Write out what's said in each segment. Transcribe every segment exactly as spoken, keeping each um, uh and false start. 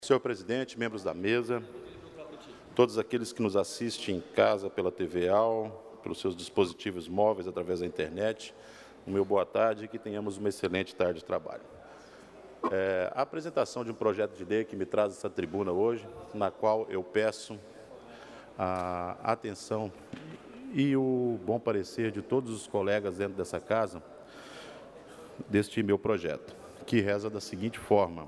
Senhor presidente, membros da mesa, todos aqueles que nos assistem em casa pela T V A L, pelos seus dispositivos móveis, através da internet, o meu boa tarde e que tenhamos uma excelente tarde de trabalho. É, a apresentação de um projeto de lei que me traz essa tribuna hoje, na qual eu peço a atenção e o bom parecer de todos os colegas dentro dessa casa, deste meu projeto, que reza da seguinte forma: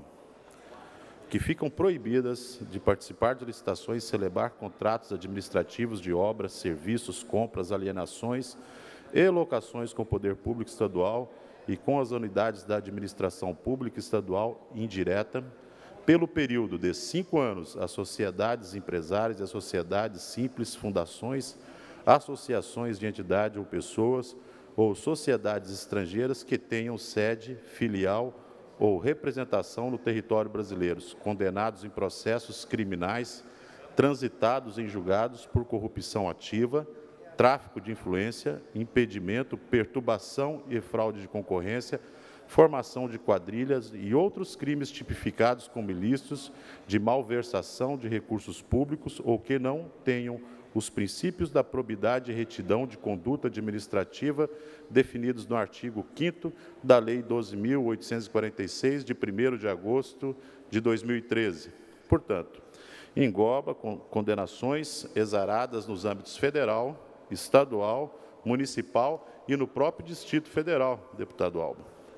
que ficam proibidas de participar de licitações e celebrar contratos administrativos de obras, serviços, compras, alienações e locações com o poder público estadual e com as unidades da administração pública estadual indireta, pelo período de cinco anos, as sociedades empresárias e as sociedades simples, fundações, associações de entidade ou pessoas ou sociedades estrangeiras que tenham sede, filial ou representação no território brasileiro, condenados em processos criminais, transitados em julgados por corrupção ativa, tráfico de influência, impedimento, perturbação e fraude de concorrência, formação de quadrilhas e outros crimes tipificados como ilícitos de malversação de recursos públicos ou que não tenham os princípios da probidade e retidão de conduta administrativa definidos no artigo quinto da Lei doze mil oitocentos e quarenta e seis, de primeiro de agosto de dois mil e treze. Portanto, engloba condenações exaradas nos âmbitos federal, estadual, municipal e no próprio Distrito Federal, deputado Alba.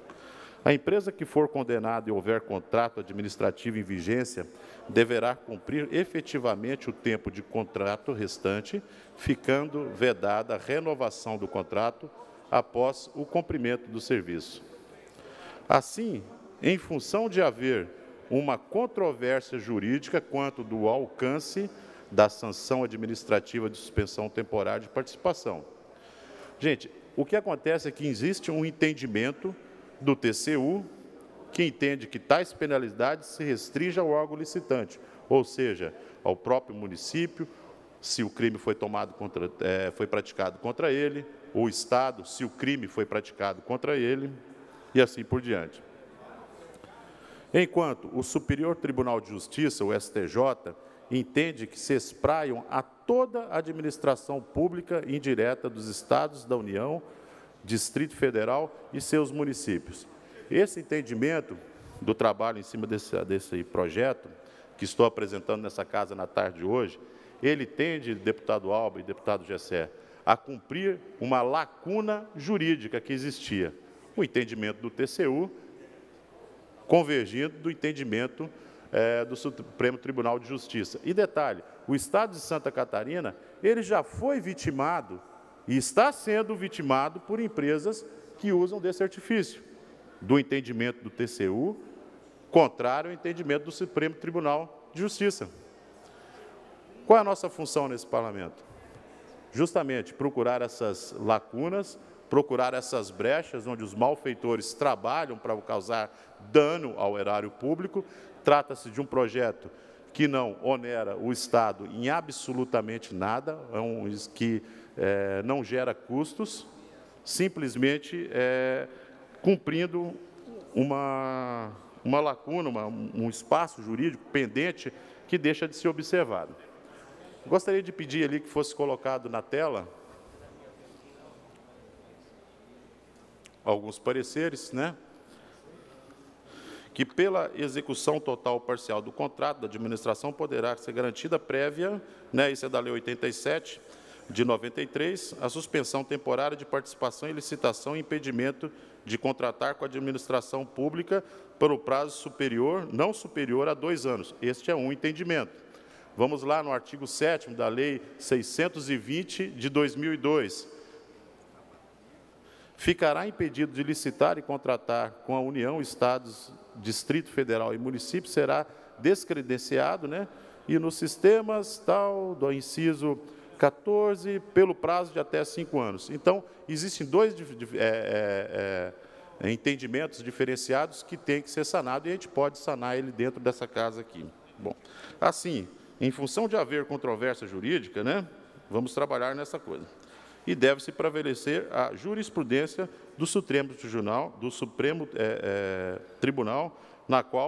A empresa que for condenada e houver contrato administrativo em vigência deverá cumprir efetivamente o tempo de contrato restante, ficando vedada a renovação do contrato após o cumprimento do serviço. Assim, em função de haver uma controvérsia jurídica quanto do alcance da sanção administrativa de suspensão temporária de participação. Gente, o que acontece é que existe um entendimento do T C U, que entende que tais penalidades se restringem ao órgão licitante, ou seja, ao próprio município, se o crime foi tomado contra, é, foi praticado contra ele, ou Estado, se o crime foi praticado contra ele, e assim por diante. Enquanto o Superior Tribunal de Justiça, o S T J, entende que se espraiam a toda a administração pública indireta dos Estados da União, Distrito Federal e seus municípios. Esse entendimento do trabalho em cima desse, desse projeto, que estou apresentando nessa casa na tarde de hoje, ele tende, deputado Alba e deputado Gessé, a cumprir uma lacuna jurídica que existia. O entendimento do T C U convergindo do entendimento é, do Supremo Tribunal de Justiça. E detalhe, o Estado de Santa Catarina, ele já foi vitimado e está sendo vitimado por empresas que usam desse artifício, do entendimento do T C U, contrário ao entendimento do Supremo Tribunal de Justiça. Qual é a nossa função nesse parlamento? Justamente procurar essas lacunas, procurar essas brechas onde os malfeitores trabalham para causar dano ao erário público. Trata-se de um projeto que não onera o Estado em absolutamente nada, é um que é, não gera custos, simplesmente é, cumprindo uma, uma lacuna, uma, um espaço jurídico pendente que deixa de ser observado. Gostaria de pedir ali que fosse colocado na tela alguns pareceres, né? Que pela execução total ou parcial do contrato da administração poderá ser garantida prévia, né, isso é da Lei oitenta e sete, de noventa e três, a suspensão temporária de participação em licitação e impedimento de contratar com a administração pública por um prazo superior, não superior a dois anos. Este é um entendimento. Vamos lá no artigo sétimo da Lei seiscentos e vinte, de dois mil e dois. Ficará impedido de licitar e contratar com a União, Estados, Distrito Federal e município, será descredenciado, né, e nos sistemas tal, do inciso quatorze, pelo prazo de até cinco anos. Então, existem dois é, é, é, entendimentos diferenciados que têm que ser sanados, e a gente pode sanar ele dentro dessa casa aqui. Bom, assim, em função de haver controvérsia jurídica, né, vamos trabalhar nessa coisa. E deve-se prevalecer a jurisprudência do Supremo Tribunal, do Supremo é, é, Tribunal, na qual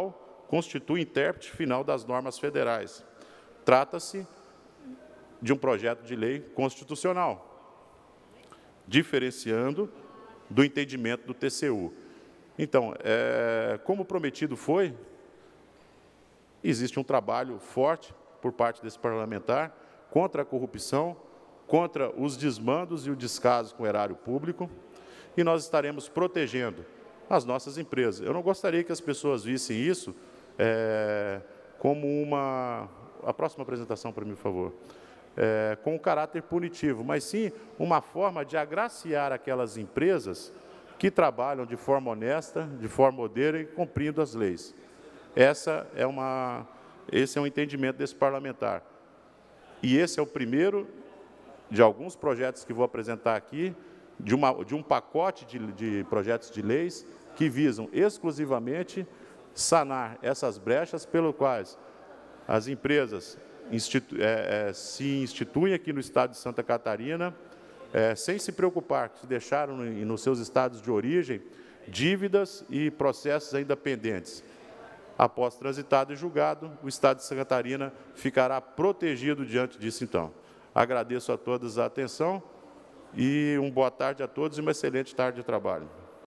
constitui intérprete final das normas federais. Trata-se de um projeto de lei constitucional, diferenciando do entendimento do T C U. Então, é, como prometido foi, existe um trabalho forte por parte desse parlamentar contra a corrupção, contra os desmandos e o descaso com o erário público, e nós estaremos protegendo as nossas empresas. Eu não gostaria que as pessoas vissem isso é, como uma... A próxima apresentação, para mim, por favor. É, com um caráter punitivo, mas sim uma forma de agraciar aquelas empresas que trabalham de forma honesta, de forma ordeira e cumprindo as leis. Essa é uma, esse é um entendimento desse parlamentar. E esse é o primeiro de alguns projetos que vou apresentar aqui, de, uma, de um pacote de, de projetos de leis que visam exclusivamente sanar essas brechas pelas quais as empresas institu é, é, se instituem aqui no estado de Santa Catarina, é, sem se preocupar, que se deixaram no, nos seus estados de origem dívidas e processos ainda pendentes. Após transitado e julgado, o estado de Santa Catarina ficará protegido diante disso, então. Agradeço a todos a atenção e uma boa tarde a todos e uma excelente tarde de trabalho.